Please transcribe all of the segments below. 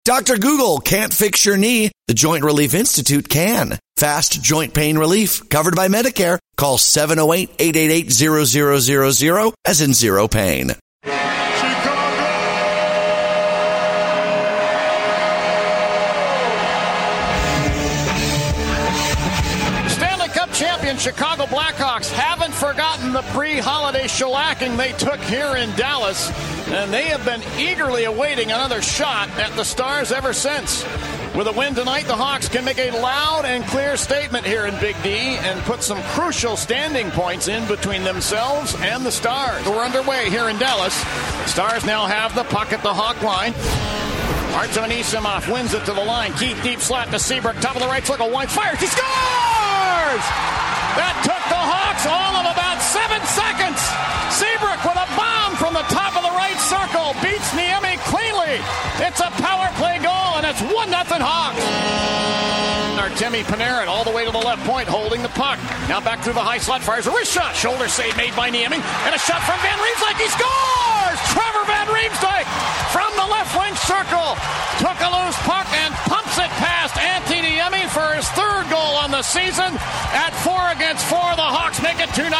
Dr. Google can't fix your knee. The Joint Relief Institute can. Fast joint pain relief, covered by Medicare. Call 708-888-0000, as in zero pain. Champion Chicago Blackhawks haven't forgotten the pre-holiday shellacking they took here in Dallas, and they have been eagerly awaiting another shot at the Stars ever since. With a win tonight, the Hawks can make a loud and clear statement here in Big D and put some crucial standing points in between themselves and the Stars. We're underway here in Dallas. Stars now have the puck at the Hawk line. Artem Anisimov wins it to the line. Keith deep slot to Seabrook. Top of the right circle. Wine fires. He scores! That took the Hawks all of about 7 seconds. Seabrook with a bomb from the top of the right circle. Beats Niemi cleanly. It's a power play goal, and it's 1-0 Hawks. Artemi Panarin all the way to the left point, holding the puck. Now back through the high slot. Fires a wrist shot. Shoulder save made by Niemi. And a shot from Van Riemsdyk. He scores! Trevor Van Riemsdyk from the left wing circle. Took a loose puck and pumps it past Antti Niemi for his third goal on the season. At 4 against 4, the Hawks make it 2-0.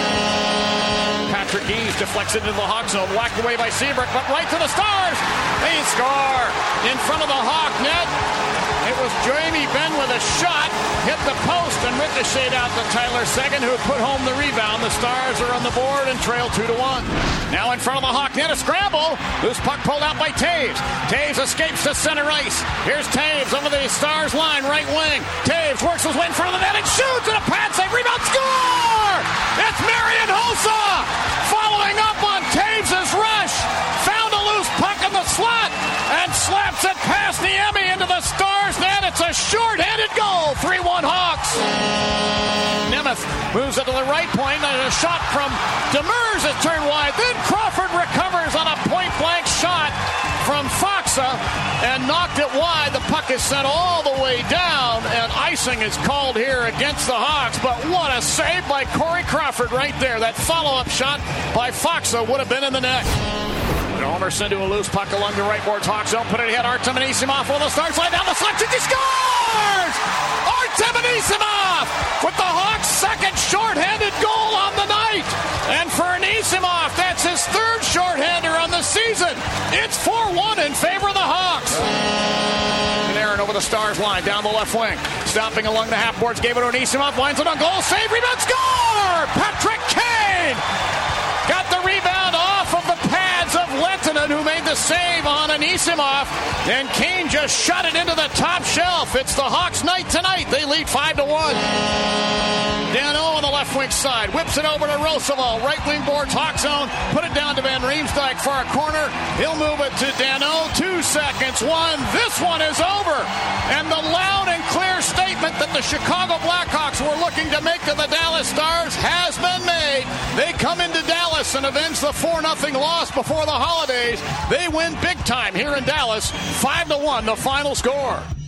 Patrick Eaves deflects it into the Hawk zone. Whacked away by Seabrook, but right to the Stars. They score in front of the Hawk net. It was Jamie Benn with a shot, hit the post and ricocheted out to Tyler Seguin, who put home the rebound. The Stars are on the board and trail 2-1. Now in front of the Hawk net, a scramble. Loose puck pulled out by Taves. Taves escapes to center ice. Here's Taves over the Stars line, right wing. Taves works his way in front of the net and shoots, and a pad save, rebound, score! It's Marian Hossa following up on Taves' rush. Found a loose puck in the slot and slaps it past Niemi into the Stars net. It's a short-handed goal. 3-1 Hawks. Nemeth moves it to the right point, and a shot from Demers is turned wide. Then Crawford recovers on a point-blank shot from Faksa and knocked it wide. The puck is sent all the way down, and icing is called here against the Hawks. But what a save by Corey Crawford right there. That follow-up shot by Faksa would have been in the net. Homerson to a loose puck along the right boards. Hawks zone, put it ahead. Artem Anisimov on the Stars line, down the selection. He scores! Artem Anisimov with the Hawks' second shorthanded goal on the night. And for Anisimov, that's his third shorthander on the season. It's 4-1 in favor of the Hawks. Panarin over the Stars line, down the left wing. Stomping along the half boards, gave it to Anisimov, lines it on goal, save, rebound, score! Patrick Kane got the rebound off of the pads of Lehtinen, who made the save on Anisimov. And Kane just shot it into the top shelf. It's the Hawks' night tonight. They lead 5-1. Danault on the left wing side. Whips it over to Roosevelt. Right wing boards, Hawk zone. Put it down to Van Riemsdyk for a corner. He'll move it to Danault. 2 seconds. This one is over. And the loud and clear statement that the Chicago Blackhawks were looking to make to the Dallas Stars has been made. They come into Dallas and avenge the 4-0 loss before the holidays. They win big time here in Dallas. 5-1, the final score.